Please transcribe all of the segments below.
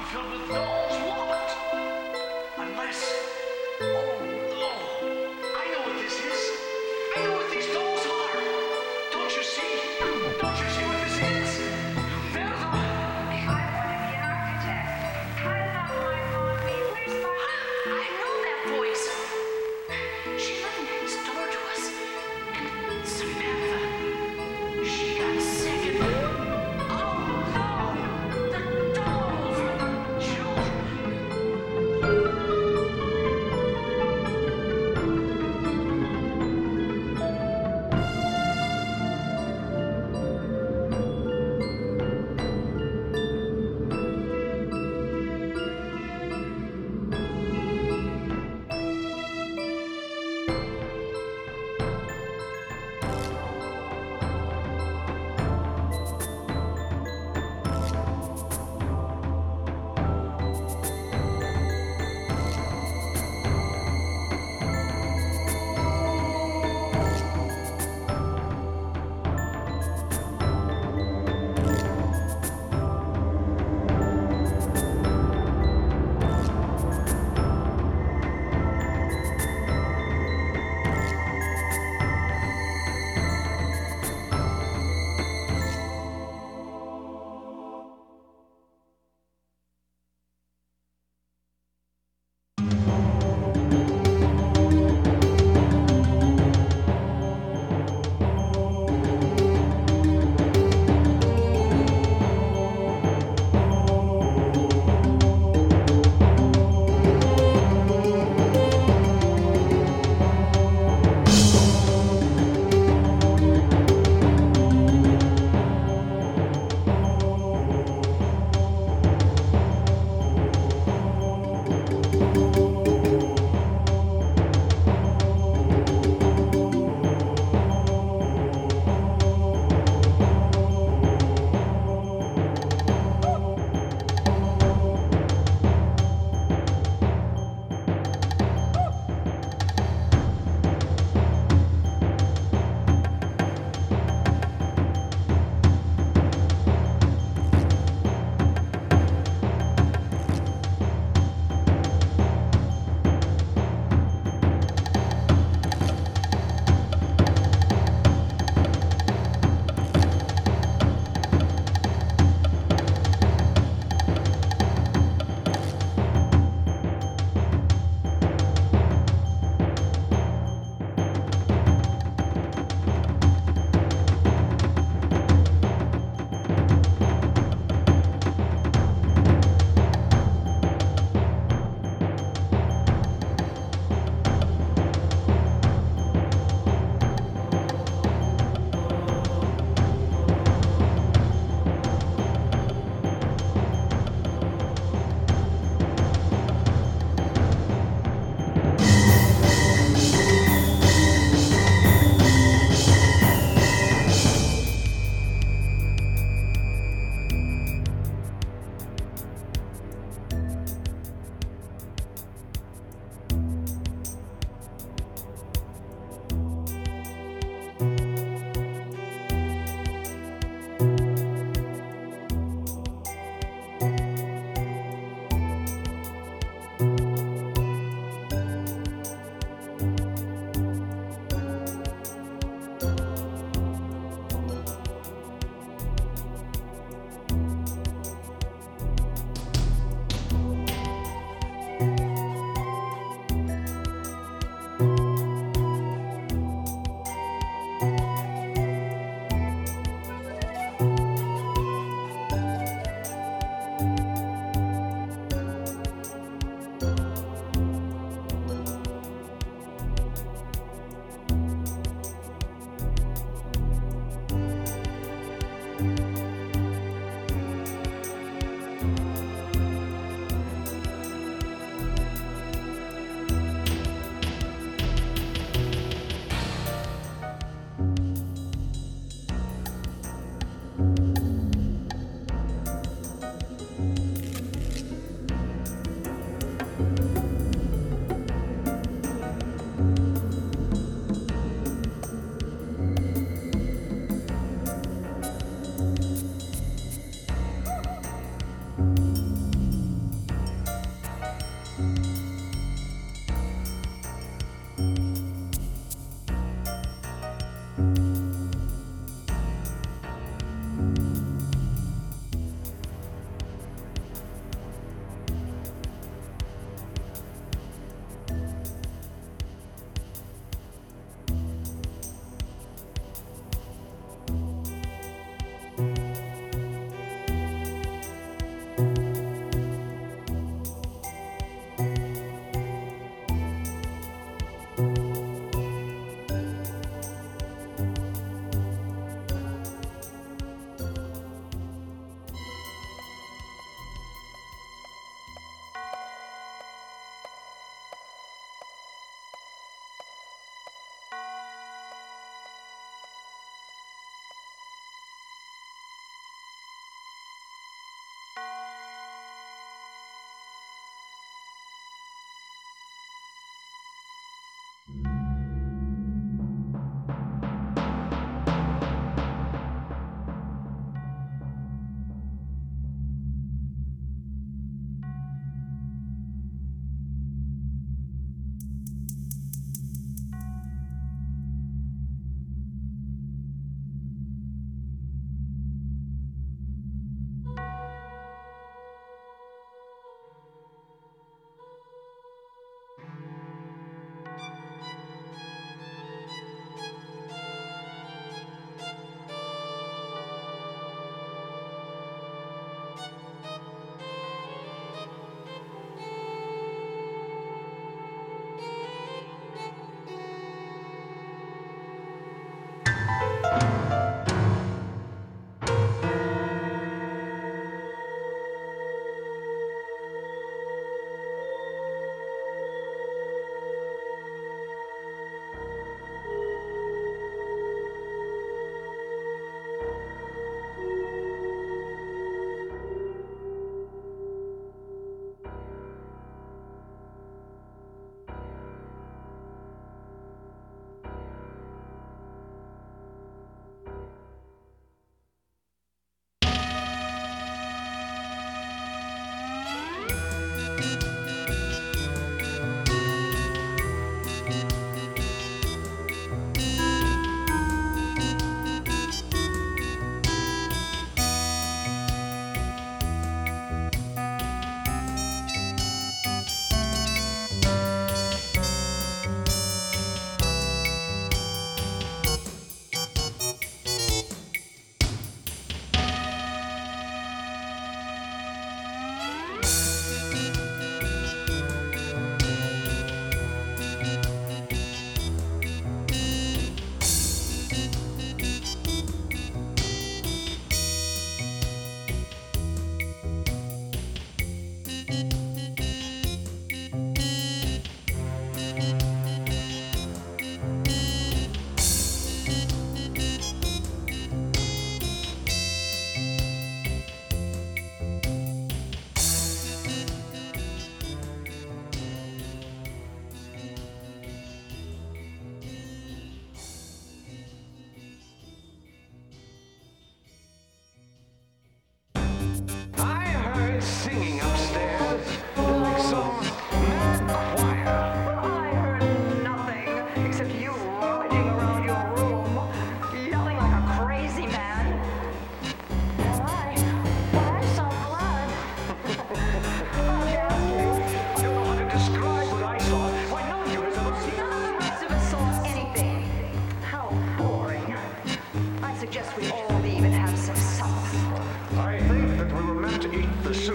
filled with dolls. What? Unless... Oh, no. I know what this is. I know what these dolls are. Don't you see? Don't you see what this is? They're the... I want to be an architect. I love my mommy. Where's my... I know that voice. She lived next door to us. And Samantha, she got sick and... Oh, no! The dolls are the children.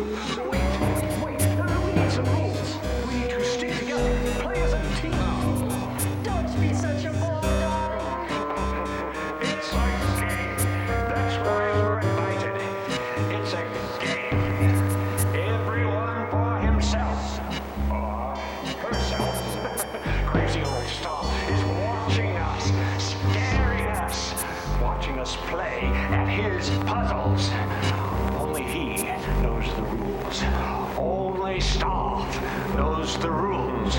Wait, we need some rules. We need to stick together, play as a team. Don't be such a ball, darling. It's a game. That's why we're invited. It's a game. Everyone for himself. Or herself. Crazy old Star is watching us, scaring us, watching us play at his puzzles. Only he knows the rules. Only Staff knows the rules.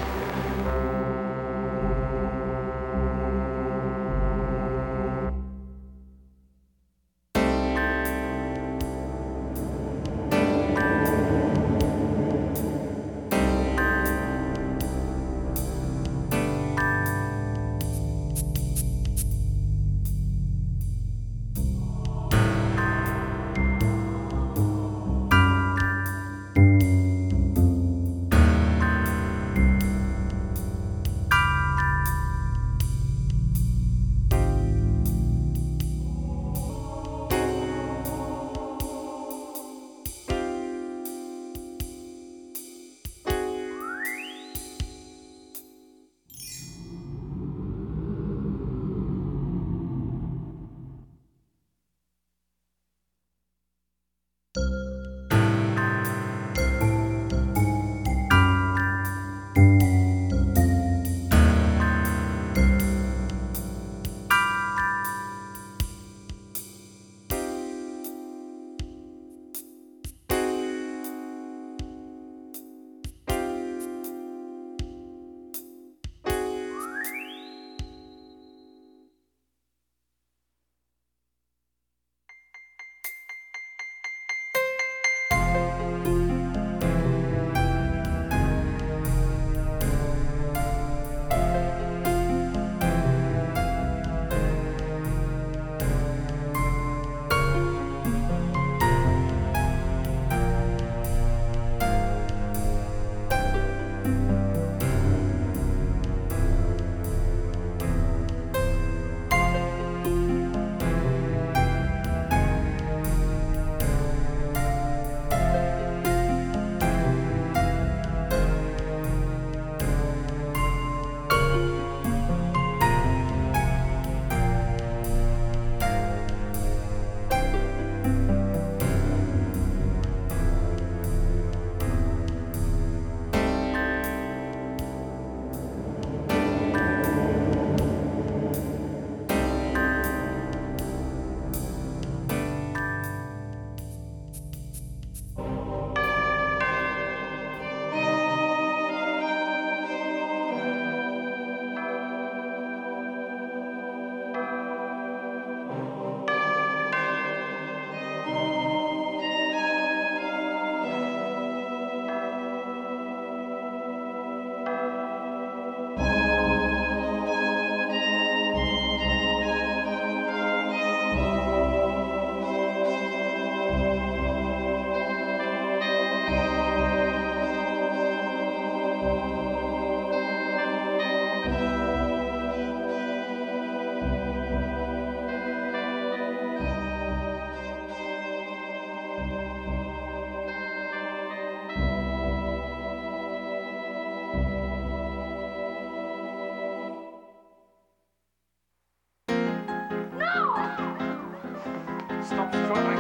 Stop struggling.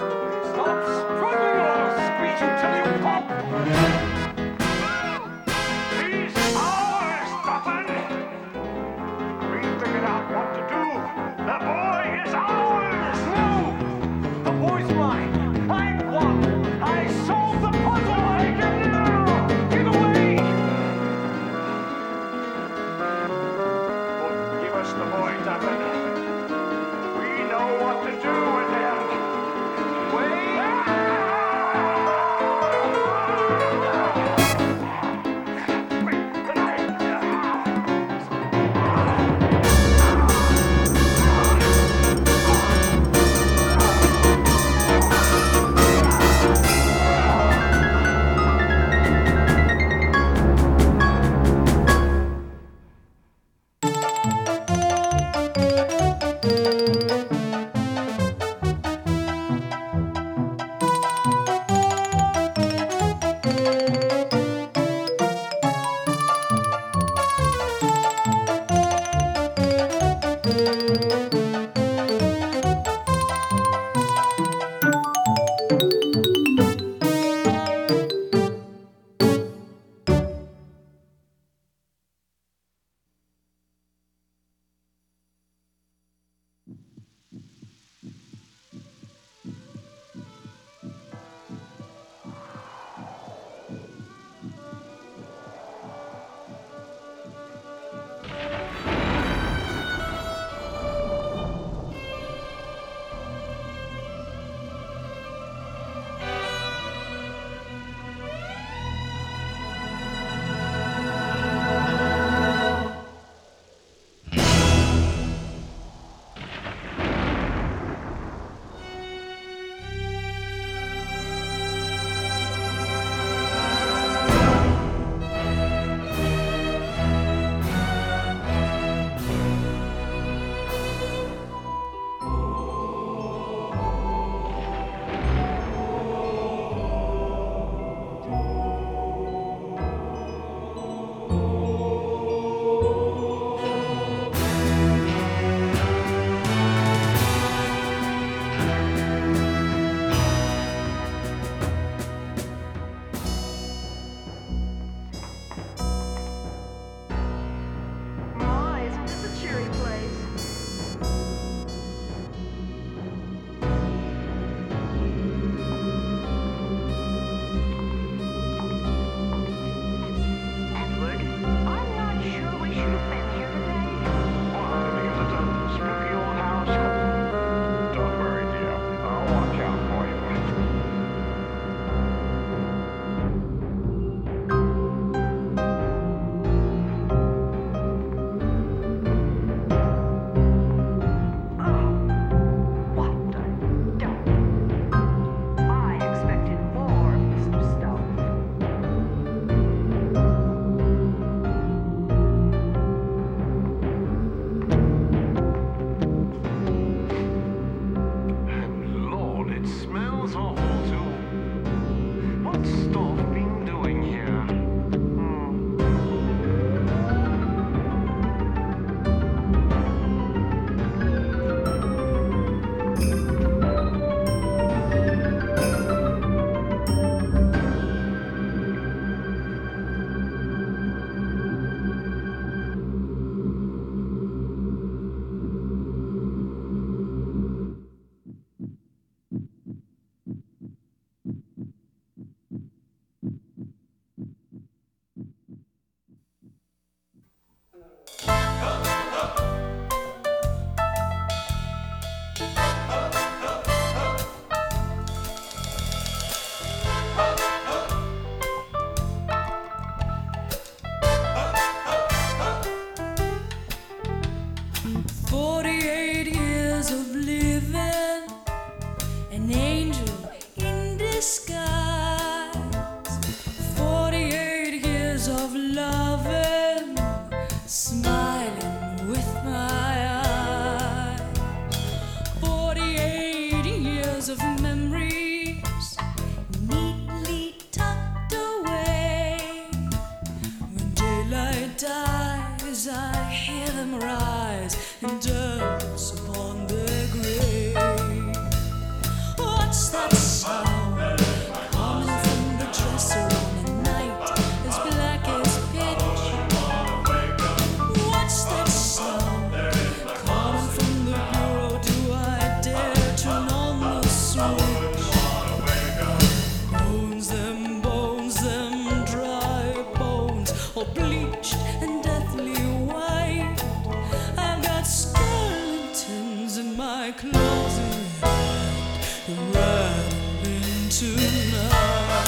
Stop struggling or I'll squeeze you till you pop. He's ours, Duffin! We figured out what to do. The boy is ours! No! The boy's mine. I won. I solved the puzzle. I can now. Give away. Well, give us the boy, Duffin. We know what to do with him. Wait! rise and dance upon the grave. What's that sound coming from the dresser on a night as black as pitch? What's that sound coming from the bureau? Do I dare turn on the switch? Bones, them dry bones, all bleached and deathly white. I've got skeletons in my closet, rattling tonight.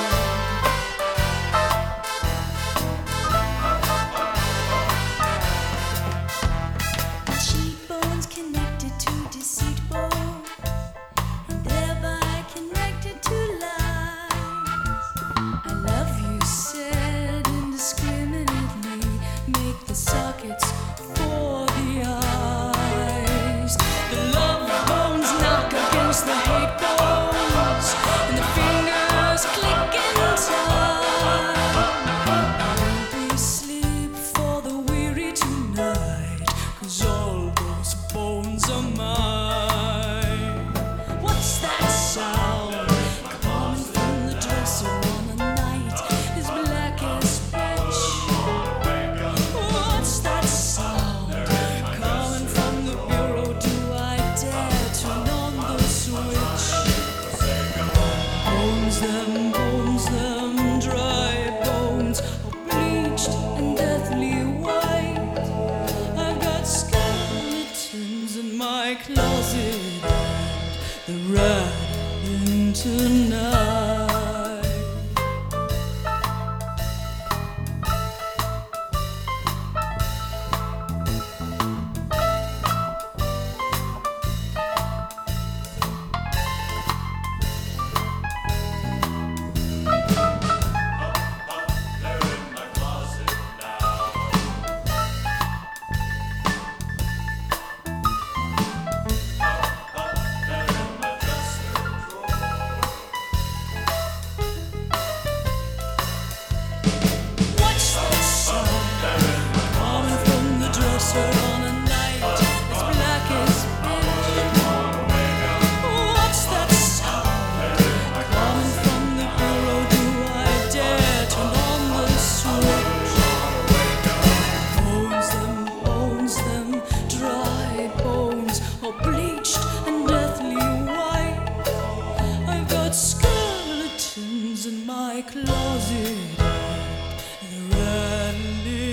Cheekbones connected to deceitful, and thereby connected to lies. I love you said indiscriminately, make the sockets for the eyes. The love bones knock against the hate bones, and the fingers click in time. Won't be sleep for the weary tonight, 'cause all those bones are mine. What's that sound coming from the dresser on a night as black as pitch? What's that sound coming from the bureau? Do I dare turn on the switch? Bones, them dry bones, all bleached and deathly white. I've got skeletons in my closet, and they're rattling tonight. What's that sound coming from the dresser on a night as black as pitch? What's that sound coming from the bureau? Do I dare turn on the switch? Bones, them dry bones, all bleached and deathly white. I've got skeletons in my closet, and they're rattling